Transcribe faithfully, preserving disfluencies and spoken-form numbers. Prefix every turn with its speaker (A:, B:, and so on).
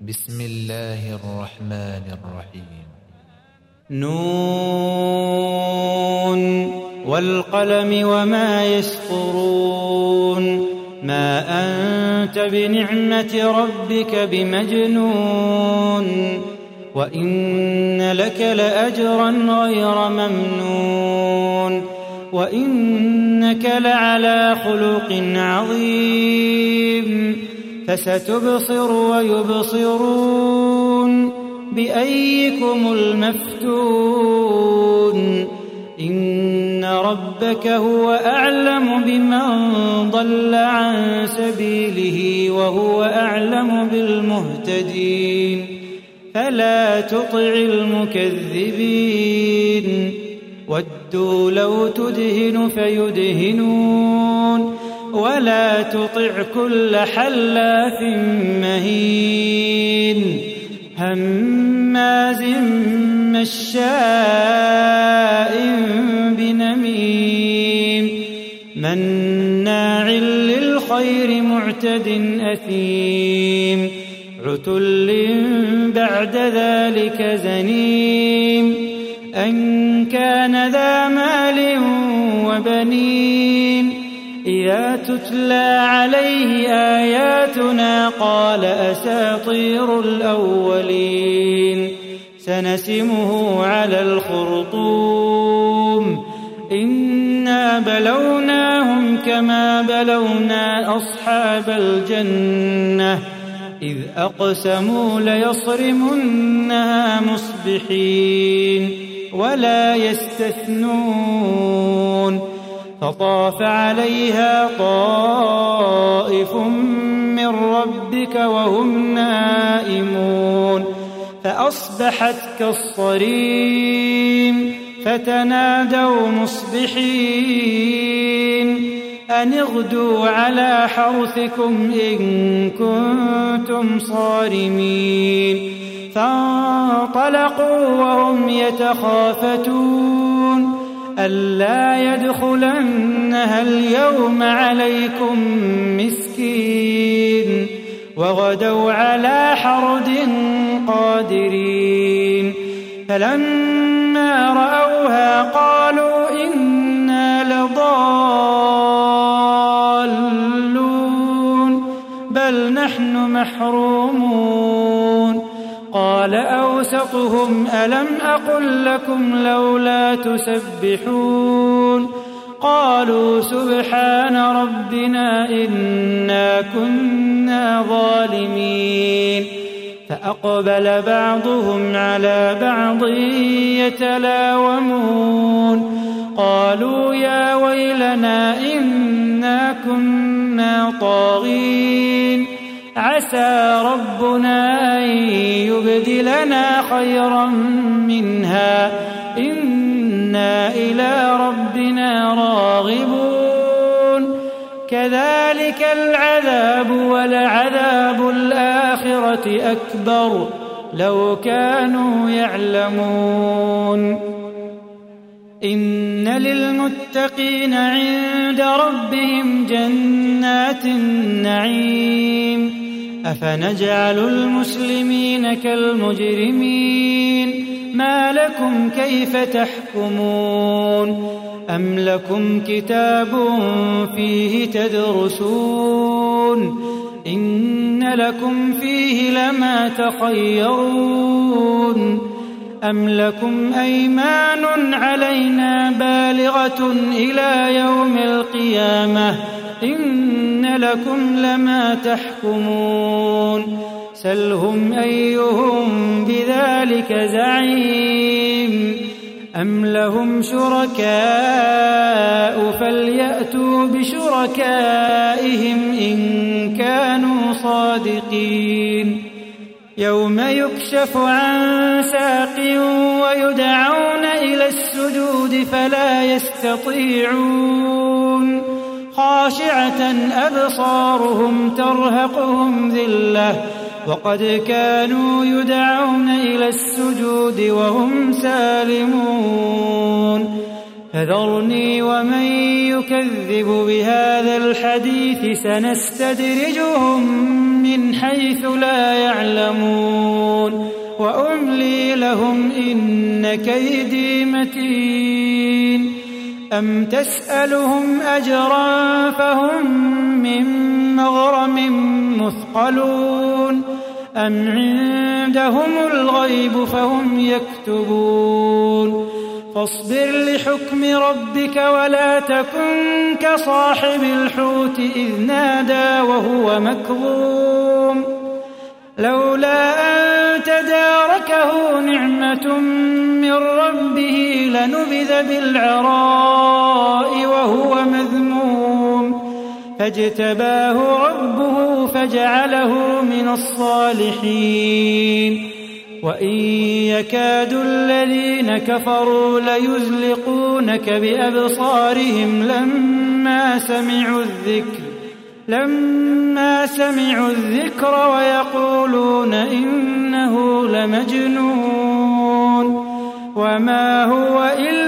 A: بسم الله الرحمن الرحيم.
B: نون والقلم وما يسطرون ما أنت بنعمة ربك بمجنون وإن لك لأجرا غير ممنون وإنك لعلى خلق عظيم فستبصر ويبصرون بأيكم المفتون إن ربك هو أعلم بمن ضل عن سبيله وهو أعلم بالمهتدين فلا تطع المكذبين ودوا لو تدهن فيدهنون ولا تطع كل حلاف مهين هماز مشاء بنميم مناع للخير معتد أثيم عتل بعد ذلك زنيم أن كان ذا مال وبنين إذا تتلى عليه آياتنا قال أساطير الأولين سنسمه على الخرطوم إنا بلوناهم كما بلونا أصحاب الجنة إذ أقسموا ليصرمنها مصبحين ولا يستثنون فطاف عليها طائف من ربك وهم نائمون فأصبحت كالصريم فتنادوا مصبحين أن اغدوا على حرثكم إن كنتم صارمين فانطلقوا وهم يتخافتون ألا يدخلنها اليوم عليكم مسكين وغدوا على حرد قادرين فلما رأوها قالوا إنا لضالون بل نحن محرومون قال أوسطهم ألم أقل لكم لولا تسبحون قالوا سبحان ربنا إنا كنا ظالمين فأقبل بعضهم على بعض يتلاومون قالوا يا ويلنا إنا كنا طاغين عسى ربنا أن يبدلنا خيرا منها إنا إلى ربنا راغبون كذلك العذاب ولعذاب الآخرة أكبر لو كانوا يعلمون إن للمتقين عند ربهم جنات النعيم أفنجعل المسلمين كالمجرمين ما لكم كيف تحكمون أم لكم كتاب فيه تدرسون إن لكم فيه لما تخيرون أم لكم أيمان علينا بالغة إلى يوم القيامة إن لكم لما تحكمون سلهم أيهم بذلك زعيم أم لهم شركاء فليأتوا بشركائهم إن كانوا صادقين يوم يكشف عن ساق ويدعون إلى السجود فلا يستطيعون خاشعة أبصارهم ترهقهم ذلة وقد كانوا يدعون إلى السجود وهم سالمون فذرني ومن يكذب بهذا الحديث سنستدرجهم من حيث لا يعلمون وأملي لهم إن كيدي متين أم تسألهم أجرا فهم من مغرم مثقلون أم عندهم الغيب فهم يكتبون فاصبر لحكم ربك ولا تكن كصاحب الحوت إذ نادى وهو مكظوم لولا أن تداركه نعمة من ربه لنبذ بالعراء وهو مذموم فاجتباه ربه فجعله من الصالحين وإن يكاد الذين كفروا ليزلقونك بأبصارهم لما سمعوا الذكر لما سمعوا الذكر ويقولون إنه لمجنون وما هو إلا